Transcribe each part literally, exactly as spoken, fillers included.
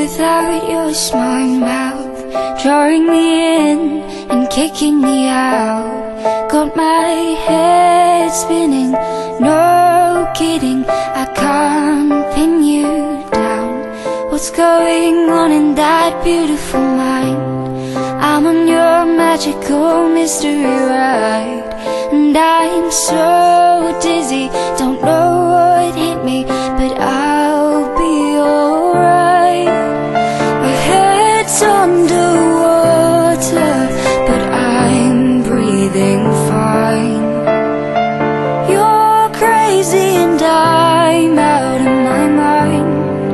without your smart mouth, drawing me in and kicking me out. Got my head spinning, no kidding, I can't pin you down. What's going on in that beautiful mind? I'm on your magical mystery ride, and I'm so dizzy, don't know what hit me, but I'll be alright. My head's underwater, but I'm breathing fine. You're crazy and I'm out of my mind,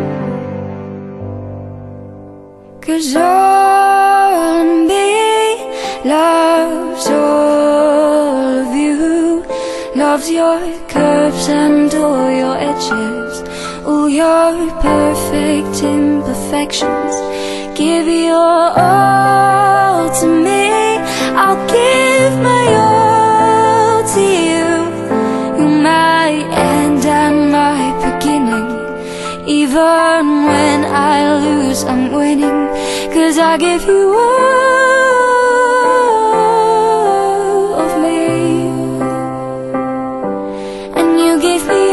'cause all of me loves all of you, loves your curves and all your edges, all your perfect imperfections. Give your all to me, I'll give my all to you. You're my end and my beginning, even when I lose I'm winning, 'cause I give you all of me, and you give me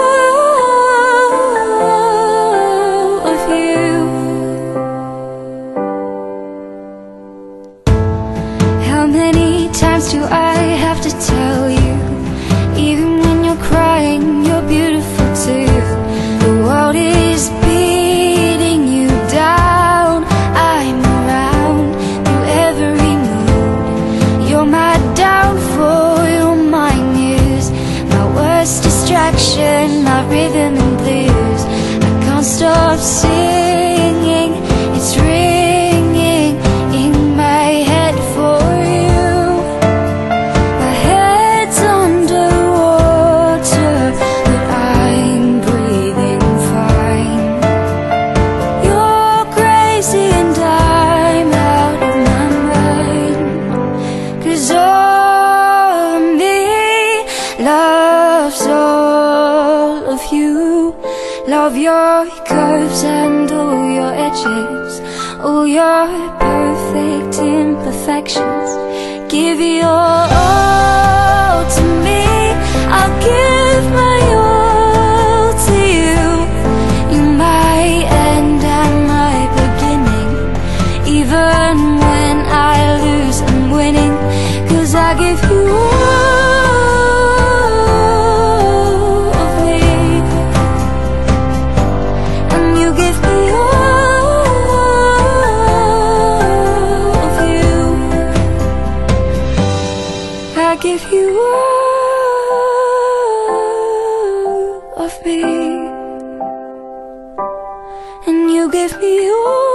all of you. How many times do I have to tell you, even when you're crying, you're beautiful too. The world is beating you down, I'm around through every mood. You're my downfall, you're my muse, my worst distraction, my rhythm and blues. I can't stop singing, it's ringing in my head for you. My head's underwater, but I'm breathing fine. You're crazy and I'm out of my mind, 'cause all of me loves all of you, love your curves and all your edges, all your perfect imperfections. Give your all to me, I'll give my all to you. You're my end and my beginning, even when I lose I'm winning, 'cause I give you all of me, and you give me all of you. I give you all of me, and you give me all